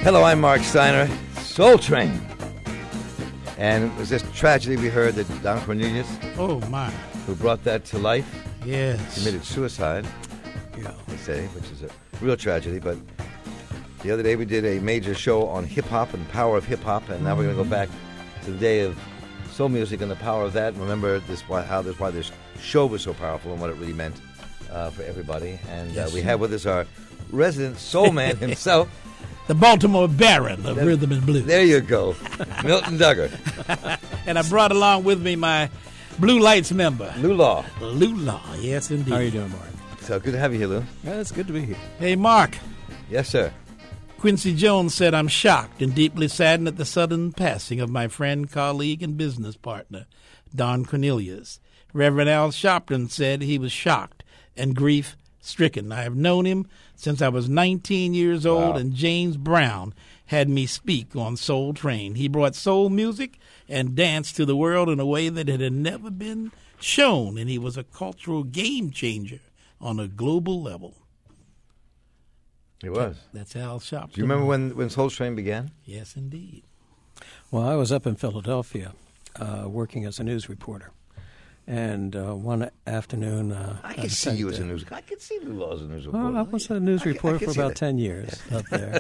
Hello, I'm Mark Steiner, Soul Train. And it was this tragedy we heard that Don Cornelius, oh my, who brought that to life, yes, committed suicide, yeah, they say, which is a real tragedy. But the other day we did a major show on hip-hop and the power of hip-hop, and now we're going to go back to the day of soul music and the power of that, and remember why this show was so powerful and what it really meant for everybody. And yes, we have with us our resident soul man himself, the Baltimore Baron of Rhythm and Blues. There you go, Milton Duggar. And I brought along with me my Blue Lights member, Lou Law. Lou Law, yes indeed. How are you doing, Mark? So good to have you here, Lou. Yeah, it's good to be here. Hey, Mark. Yes, sir. Quincy Jones said, I'm shocked and deeply saddened at the sudden passing of my friend, colleague, and business partner, Don Cornelius. Reverend Al Sharpton said he was shocked and grief-stricken. I have known him since I was 19 years old, and James Brown had me speak on Soul Train. He brought soul music and dance to the world in a way that it had never been shown, and he was a cultural game changer on a global level. He was. That's Al Sharpton. Do you remember when Soul Train began? Yes, indeed. Well, I was up in Philadelphia working as a news reporter. And one afternoon... I could see you as a news... I could see Lou Law as a news reporter. Well, I was a news reporter for about 10 years up there.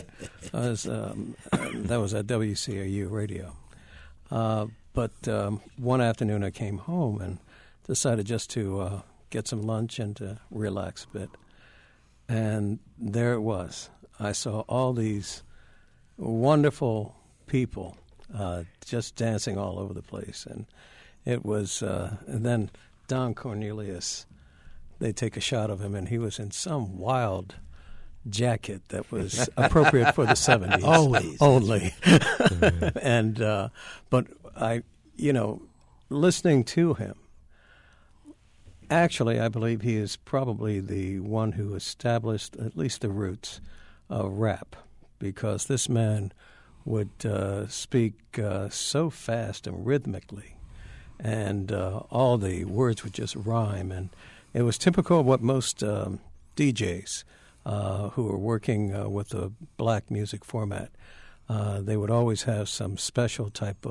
That was at WCAU radio. But one afternoon I came home and decided just to get some lunch and to relax a bit. And there it was. I saw all these wonderful people just dancing all over the place. And it was, and then Don Cornelius, they take a shot of him, and he was in some wild jacket that was appropriate for the 70s. Always. Only. And, but listening to him, actually, I believe he is probably the one who established at least the roots of rap, because this man would speak so fast and rhythmically, and all the words would just rhyme. And it was typical of what most DJs who were working with a black music format, they would always have some special type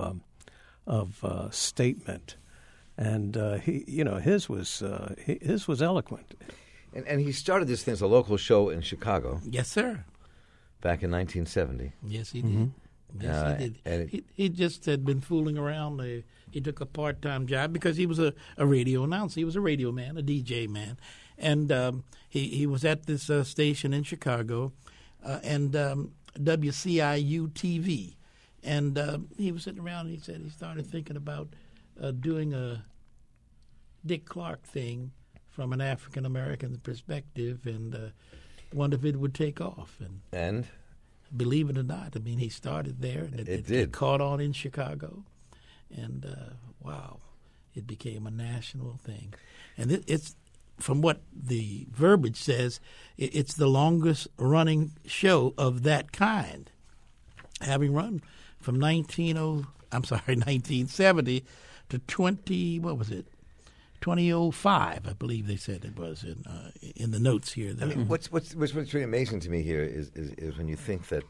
of statement. And his was eloquent. And he started this thing as a local show in Chicago. Yes, sir. Back in 1970. Yes, he did. Yes, he did. And he just had been fooling around. He took a part-time job because he was a radio announcer. He was a radio man, a DJ man. And he was at this station in Chicago, and WCIU-TV. And he was sitting around, and he said he started thinking about doing a Dick Clark thing from an African-American perspective, and wondered if it would take off. And believe it or not, I mean, he started there, and it did. It caught on in Chicago. And, wow, it became a national thing. And it's, from what the verbiage says, it's the longest-running show of that kind, having run from 1970 to 2005, I believe they said it was in the notes here. I mean, what's really amazing to me here is when you think that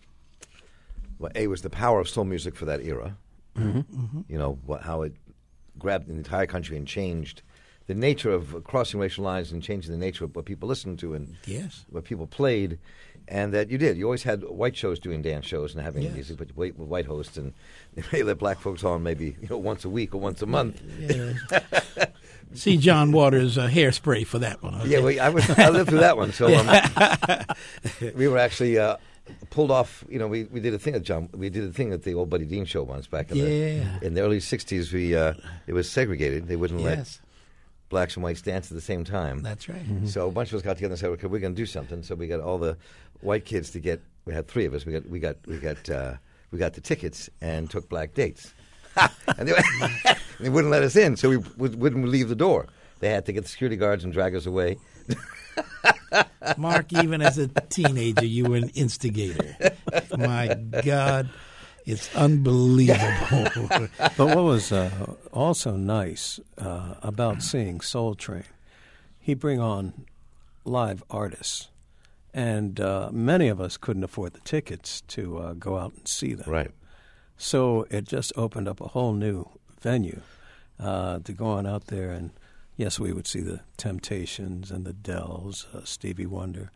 A was the power of soul music for that era. Mm-hmm. Mm-hmm. You know how it grabbed the entire country and changed the nature of crossing racial lines and changing the nature of what people listened to and what people played. And that you did. You always had white shows doing dance shows and having music, but with white hosts, and they may let black folks on maybe once a week or once a month. Yeah. See John Waters' Hairspray for that one. Okay? Yeah, I lived through that one. So we were actually pulled off. We did a thing at We did a thing at the old Buddy Dean show once back in the early '60s. It was segregated. They wouldn't let blacks and whites dance at the same time. That's right. Mm-hmm. So a bunch of us got together and said, "Okay, we're going to do something." So we got all the white kids to get. We had three of us. We got the tickets and took black dates. And they wouldn't let us in, so we wouldn't leave the door. They had to get the security guards and drag us away. Mark, even as a teenager, you were an instigator. My God, it's unbelievable. But what was also nice about seeing Soul Train, he bring on live artists, And many of us couldn't afford the tickets to go out and see them. Right. So it just opened up a whole new venue to go on out there. And, yes, we would see the Temptations and the Dells, Stevie Wonder.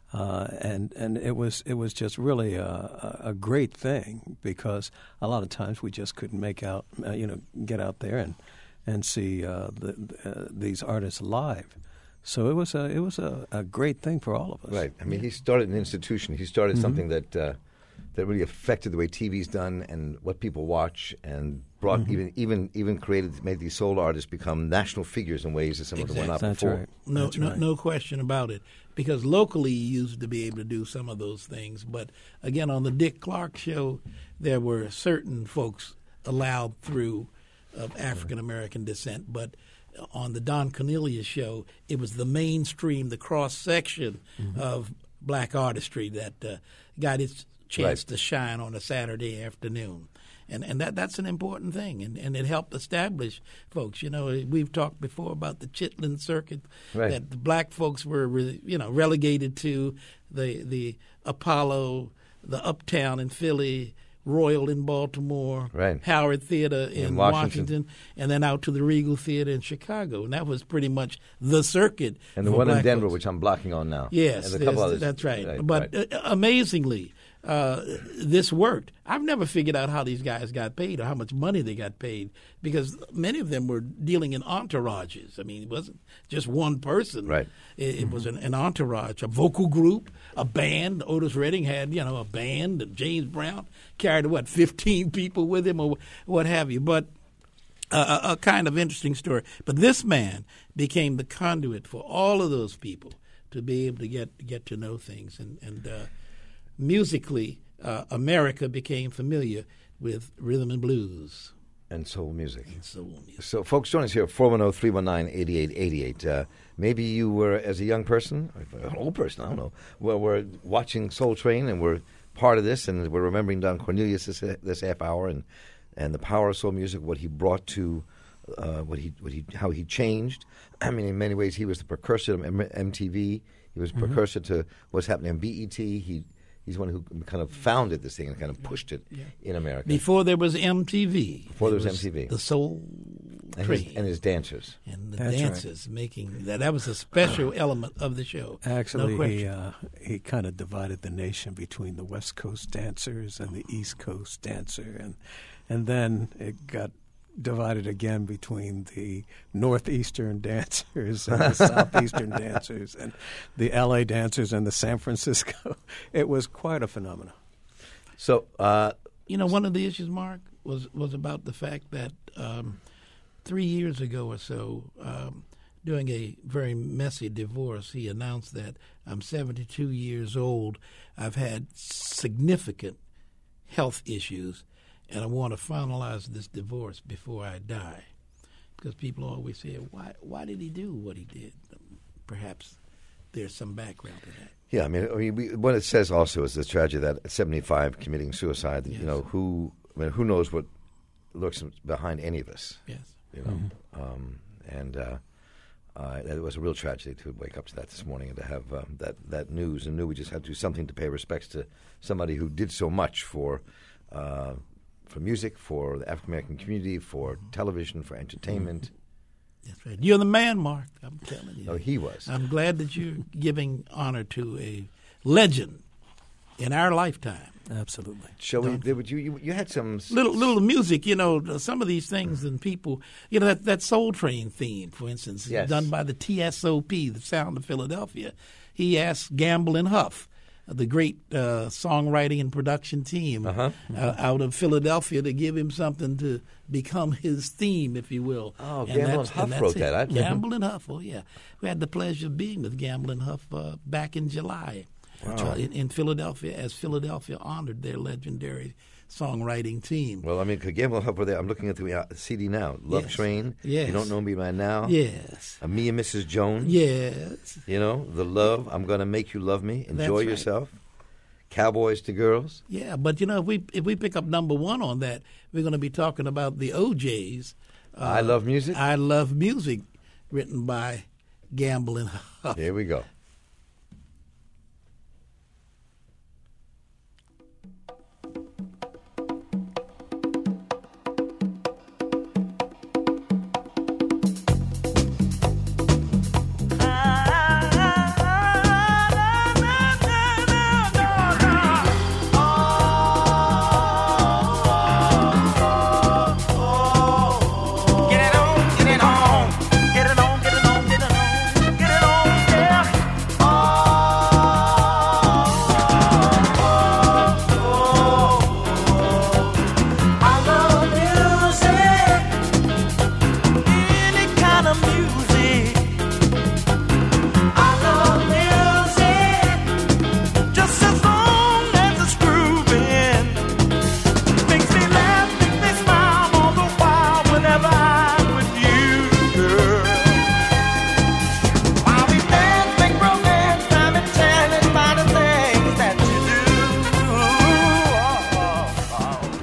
And it was just really a great thing, because a lot of times we just couldn't make out, get out there and see these artists live. So it was a great thing for all of us. Right. I mean, he started an institution. He started something that really affected the way TV's done and what people watch, and brought made these soul artists become national figures in ways that some of them were not before. Right. No question about it. Because locally you used to be able to do some of those things, but again, on the Dick Clark show, there were certain folks allowed through of African American descent, but on the Don Cornelius show, it was the mainstream, the cross section of black artistry that got its chance to shine on a Saturday afternoon. And that's an important thing, and it helped establish folks. We've talked before about the Chitlin Circuit, that the black folks were relegated to the Apollo, the Uptown in Philly, Royal in Baltimore, Howard Theater in Washington, and then out to the Regal Theater in Chicago. And that was pretty much the circuit. And the one in Denver, which I'm blocking on now. Yes, and a couple others. That's right. But amazingly, this worked. I've never figured out how these guys got paid or how much money they got paid, because many of them were dealing in entourages. I mean, it wasn't just one person. Right. It was an entourage, a vocal group, a band. Otis Redding had, a band. James Brown carried, 15 people with him or what have you. But a kind of interesting story. But this man became the conduit for all of those people to be able to get to know things. And musically, America became familiar with rhythm and blues. And soul music. So, folks, join us here at 410-319-8888. Maybe you were, as a young person, or an old person, I don't know, we're watching Soul Train, and we're part of this, and we're remembering Don Cornelius this half hour, and the power of soul music, what he brought to, how he changed. I mean, in many ways, he was the precursor of MTV. He was a precursor to what's happening on BET. He's one who kind of founded this thing and kind of pushed it in America. Before there was MTV. Before there was MTV. The Soul Train. And his dancers. And the dancers making that. That was a special element of the show. Actually, he kind of divided the nation between the West Coast dancers and the East Coast dancer. And then it got divided again between the Northeastern dancers and the Southeastern dancers and the L.A. dancers and the San Francisco. It was quite a phenomenon. So, one of the issues, Mark, was about the fact that 3 years ago or so, during a very messy divorce, he announced that I'm 72 years old. I've had significant health issues, and I want to finalize this divorce before I die. Because people always say, why did he do what he did? Perhaps there's some background to that. Yeah, I mean, what it says also is this tragedy that at 75 committing suicide. Yes. Who knows what lurks behind any of us? Yes. It was a real tragedy to wake up to that this morning and to have that news, and knew we just had to do something to pay respects to somebody who did so much for music, for the African American community, for television, for entertainment. That's right. You're the man, Mark. I'm telling you. Oh, he was. I'm glad that you're giving honor to a legend in our lifetime. Absolutely. Shall we? You had some little music. Some of these things and people. That Soul Train theme, for instance, yes, done by the TSOP, the Sound of Philadelphia. He asked Gamble and Huff, the great songwriting and production team out of Philadelphia, to give him something to become his theme, if you will. Oh, Gamble and Huff wrote that. Gamble and Huff, oh yeah. We had the pleasure of being with Gamble and Huff back in July in Philadelphia, as Philadelphia honored their legendary songwriting team. Well, I mean, Gamble and Huff were there. I'm looking at the CD now. Love Train. Yes. You Don't Know Me by Now. Yes. Me and Mrs. Jones. Yes. The Love. I'm Gonna Make You Love Me. Enjoy Yourself. Cowboys to Girls. Yeah, but if we pick up number one on that, we're going to be talking about the OJs. I Love Music. I Love Music, written by Gamble and Huff. Here we go.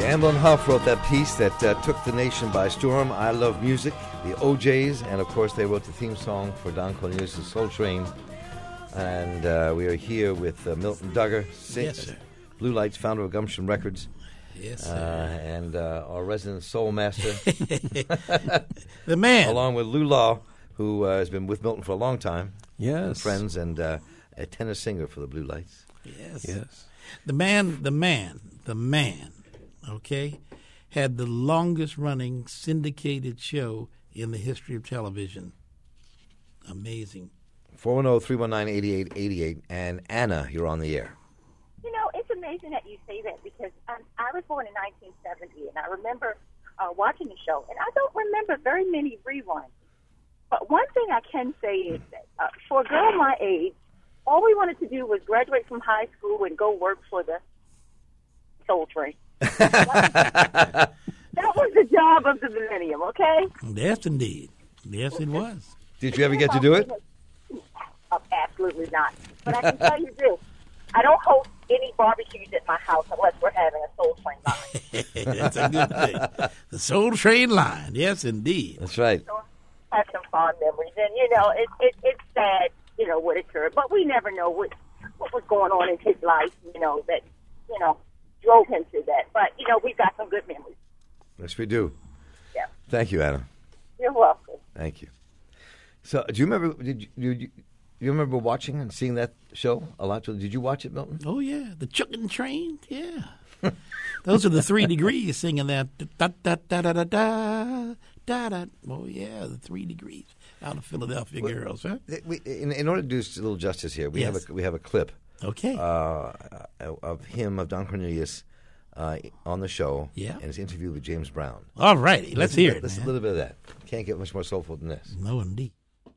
Amblin Huff wrote that piece that took the nation by storm. I Love Music, the OJs, and of course they wrote the theme song for Don Cornelius' Soul Train. And we are here with Milton Duggar, yes, sir. Blue Lights, founder of Gumption Records. Yes, sir. And our resident soul master. The man. Along with Lou Law, who has been with Milton for a long time. Yes. Friends, and a tenor singer for the Blue Lights. Yes. Yes. The man, okay, had the longest running syndicated show in the history of television. Amazing. 410-319-8888. And Anna, you're on the air. You know, it's amazing that you say that because I was born in 1970, and I remember watching the show, and I don't remember very many reruns. But one thing I can say is that for a girl my age, all we wanted to do was graduate from high school and go work for the Soul Train. That was the job of the millennium, okay? Yes, indeed. Yes, it was. Did you ever get to do it? Absolutely not. But I can tell you this. I don't host any barbecues at my house unless we're having a Soul Train line. That's a good thing. The Soul Train line. Yes, indeed. That's right. So I have some fond memories. And, you know, it's sad, you know, what occurred. But we never know what was going on in his life, you know, that, you know, drove him to that. But, you know, we've got some good memories. Yes, we do. Yeah. Thank you, Anna. You're welcome. Thank you. So, do you remember? You remember watching and seeing that show a lot? Did you watch it, Milton? Oh yeah, the Chuckin' Train. Yeah, those are the 3 Degrees singing that da da da da da da da da. Oh yeah, the 3 Degrees out of Philadelphia girls, huh? In order to do a little justice here, we have a clip. Okay. Of Don Cornelius on the show. Yeah. And his interview with James Brown. All righty, let's hear it. Listen a little bit of that. Can't get much more soulful than this. No, indeed.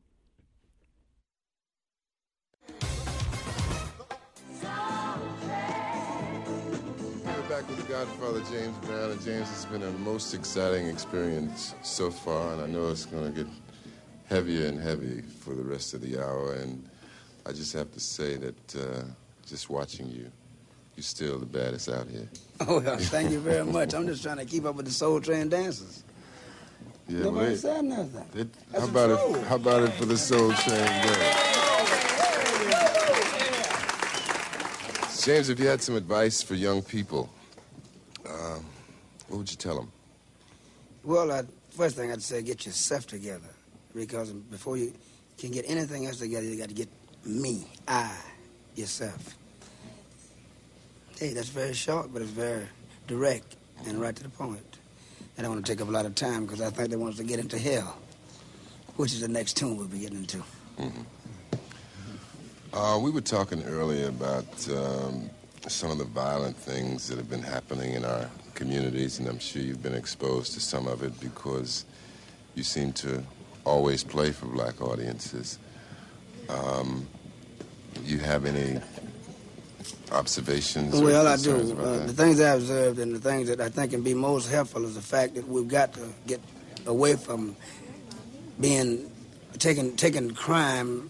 Back with Godfather James Brown, and James, it's been a most exciting experience so far, and I know it's going to get heavier and heavy for the rest of the hour, and I just have to say that just watching you, you're still the baddest out here. Oh, well, thank you very much. I'm just trying to keep up with the Soul Train dancers. Yeah, nobody said nothing. How about it for the Soul Train dance? James, if you had some advice for young people, what would you tell them? Well, first thing I'd say, get yourself together. Because before you can get anything else together, you got to get me, yourself. Hey, that's very short, but it's very direct and right to the point. I don't want to take up a lot of time because I think they want us to get into hell, which is the next tune we'll be getting into. Mm-hmm. We were talking earlier about some of the violent things that have been happening in our communities, and I'm sure you've been exposed to some of it because you seem to always play for black audiences. You have any observations? Well, I do. The things I observed and the things that I think can be most helpful is the fact that we've got to get away from being taking crime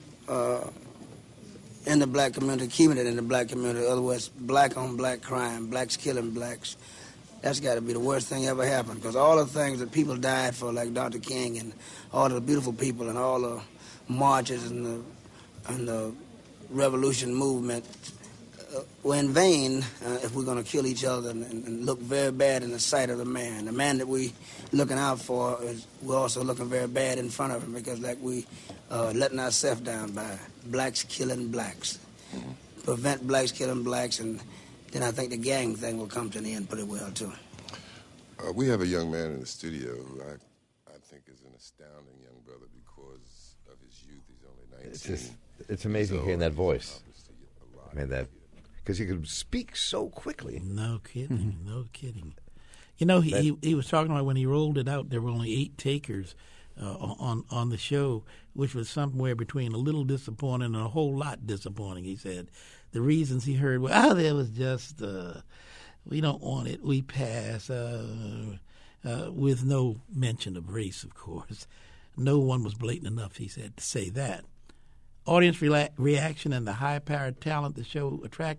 in the black community, keeping it in the black community. In other words, black on black crime, blacks killing blacks. That's got to be the worst thing ever happened because all the things that people died for, like Dr. King and all the beautiful people and all the marches and the revolution movement were in vain if we're going to kill each other and look very bad in the sight of the man. The man that we looking out for, we're also looking very bad in front of him because like we letting ourselves down by blacks killing blacks. Mm-hmm. Prevent blacks killing blacks, and then I think the gang thing will come to an end pretty well, too. We have a young man in the studio who I think is an astounding young brother because of his youth. He's only 19. It's amazing hearing that voice. I mean, that because he could speak so quickly. No kidding, no kidding. You know, he was talking about when he rolled it out, there were only 8 takers on the show, which was somewhere between a little disappointing and a whole lot disappointing, he said. The reasons he heard were, there was just, we don't want it, we pass, with no mention of race, of course. No one was blatant enough, he said, to say that. Audience reaction and the high-powered talent the show attracted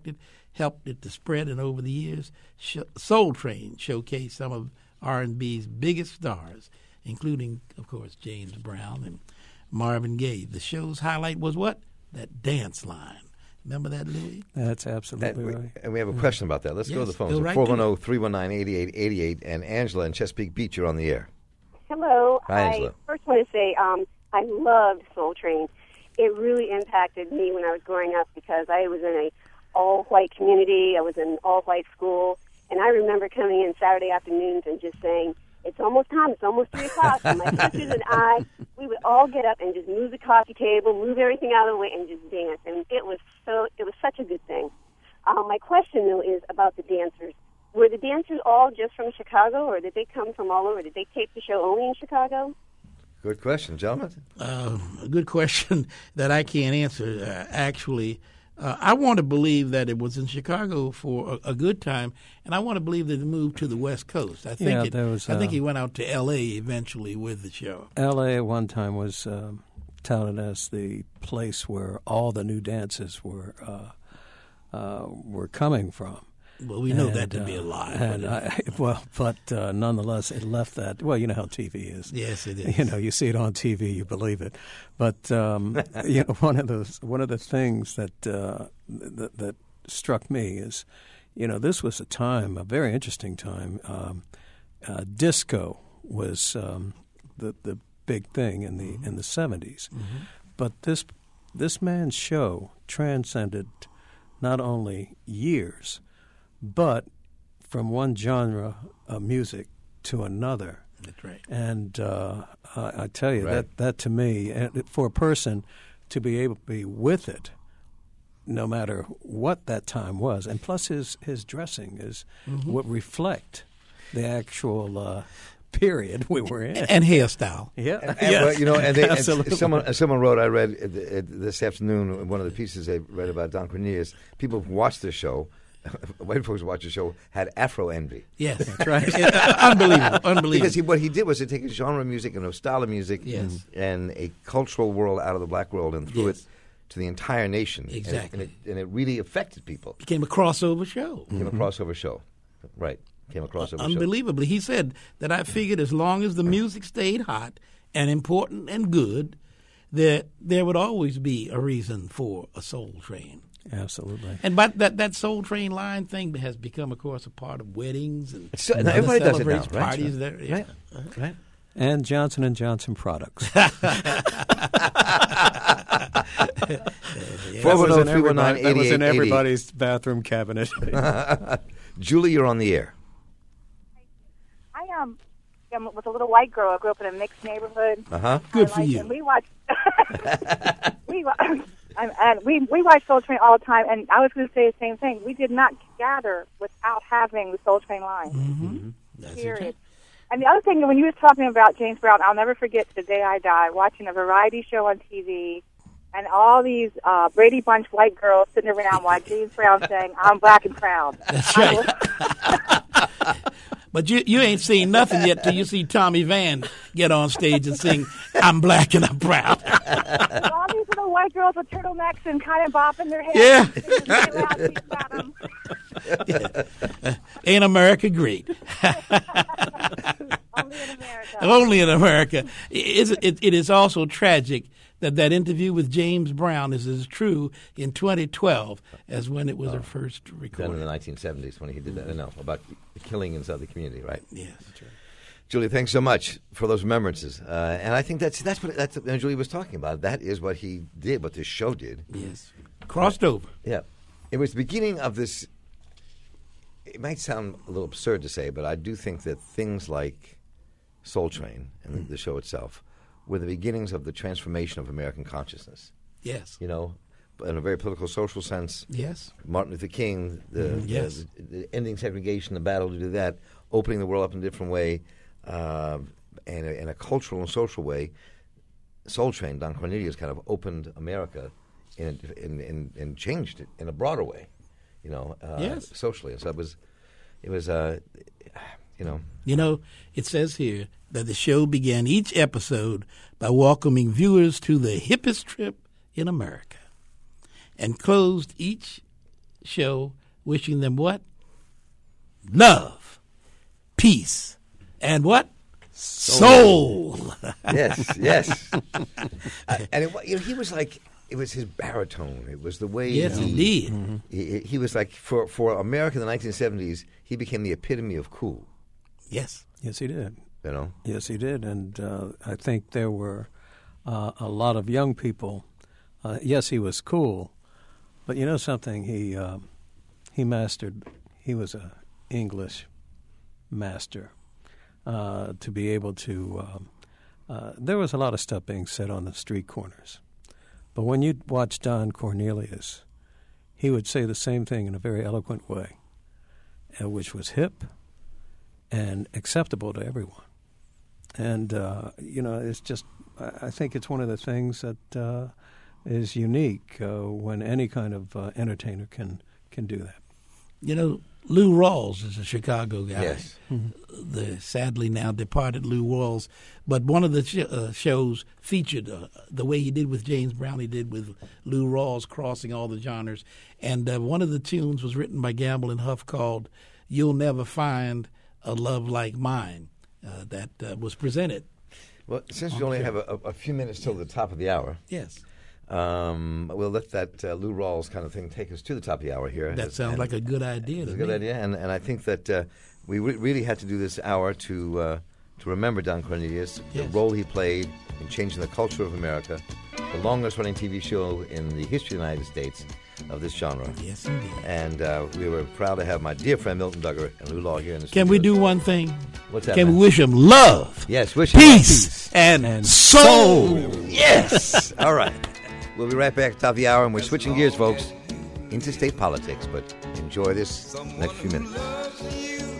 helped it to spread, and over the years, Soul Train showcased some of R&B's biggest stars, including, of course, James Brown and Marvin Gaye. The show's highlight was what? That dance line. Remember that, Louis? That's absolutely right. And we have a question about that. Let's go to the phones. Right 410-319-8888. And Angela in Chesapeake Beach, you're on the air. Hello. Hi, Angela. I first want to say I loved Soul Train. It really impacted me when I was growing up because I was in a all-white community. I was in an all-white school. And I remember coming in Saturday afternoons and just saying, it's almost time, it's almost 3 o'clock. And my sisters and I, we would all get up and just move the coffee table, move everything out of the way, and just dance. And it was such a good thing. My question, though, is about the dancers. Were the dancers all just from Chicago, or did they come from all over? Did they tape the show only in Chicago? Good question, gentlemen. A good question that I can't answer, actually. I want to believe that it was in Chicago for a good time, and I want to believe that it moved to the West Coast. I think I think he went out to L.A. eventually with the show. L.A. at one time was touted as the place where all the new dances were coming from. Well, we know that to be a lie. But nonetheless, it left that. Well, you know how TV is. Yes, it is. You know, you see it on TV, you believe it. But you know, one of the things that that struck me is, you know, this was a very interesting time. Disco was the big thing in the 70s, but this man's show transcended not only years, but from one genre of music to another. That's right. And I tell you, that to me, for a person to be able to be with it, no matter what that time was, and plus his dressing would reflect the actual period we were in. And hairstyle. Yeah. Well, you know, Absolutely. Someone wrote, I read this afternoon, one of the pieces they read about Don Cornelius, people who watched the show, white folks who watched the show, had Afro envy. Yes, that's right. Unbelievable. Because what he did was to take a genre of music and a style of music and a cultural world out of the black world and threw it to the entire nation. Exactly. And it really affected people. Became a crossover show. Right. Came a crossover show. Unbelievably. He said that I figured as long as the music stayed hot and important and good, that there would always be a reason for a Soul Train. Absolutely. And but that Soul Train line thing has become, of course, a part of weddings and everybody does it now, parties. Right. There, yeah. Right. And Johnson & Johnson products. That was in everybody's bathroom cabinet. Julie, you're on the air. I was a little white girl. I grew up in a mixed neighborhood. Good for you. And we watched. we watched Soul Train all the time, and I was going to say the same thing. We did not gather without having the Soul Train line. That's period. it. And the other thing, when you were talking about James Brown, I'll never forget to the day I die, watching a variety show on TV, and all these Brady Bunch white girls sitting around while James Brown saying, "I'm black and proud." That's right. But you ain't seen nothing yet till you see Tommy Van get on stage and sing, "I'm black and I'm proud." All these little white girls with turtlenecks and kind of bopping their heads. Ain't America great? Only in America. Only in America. It is also tragic that interview with James Brown is as true in 2012 as when it was first recorded. Done in the 1970s when he did that. I know, about the killing inside the community, right? Yes, that's right. Julie, thanks so much for those remembrances. And I think that's what Julie was talking about. That is what he did, what this show did. Yes. Crossed over. Yeah. It was the beginning of this. It might sound a little absurd to say, but I do think that things like Soul Train and the show itself were the beginnings of the transformation of American consciousness. Yes. You know, in a very political, social sense. Yes. Martin Luther King, the ending segregation, the battle to do that, opening the world up in a different way, and in a cultural and social way. Soul Train, Don Cornelius, kind of opened America and changed it in a broader way, you know, socially. And so it was, you know. You know, it says here that the show began each episode by welcoming viewers to the hippest trip in America and closed each show wishing them what? Love, peace, and what? Soul. Yes. And he was like, it was his baritone. It was the way he was like, for America in the 1970s, he became the epitome of cool. Yes, he did. Yes, he did. And I think there were a lot of young people. Yes, he was cool, but you know something? He mastered. He was an English master. To be able to, there was a lot of stuff being said on the street corners. But when you watch Don Cornelius, he would say the same thing in a very eloquent way, which was hip and acceptable to everyone. And, it's just, I think it's one of the things that is unique when any kind of entertainer can do that. You know, Lou Rawls is a Chicago guy. Yes. The sadly now departed Lou Rawls. But one of the shows featured the way he did with James Brown, he did with Lou Rawls, crossing all the genres. And one of the tunes was written by Gamble and Huff called You'll Never Find a Love Like Mine that was presented. Well, since we only have a few minutes till the top of the hour. Yes. We'll let that Lou Rawls kind of thing take us to the top of the hour here. That sounds like a good idea. It's a good idea, and I think that we really had to do this hour to remember Don Cornelius, the role he played in changing the culture of America, the longest-running TV show in the history of the United States of this genre. Yes, indeed. And we were proud to have my dear friend Milton Duggar and Lou Law here in the studio. Can we do one thing? What's that? Can we wish him love? Yes, wish him peace and soul. Yes. All right. We'll be right back at the top of the hour, and we're switching gears, folks, into state politics. But enjoy this next few minutes.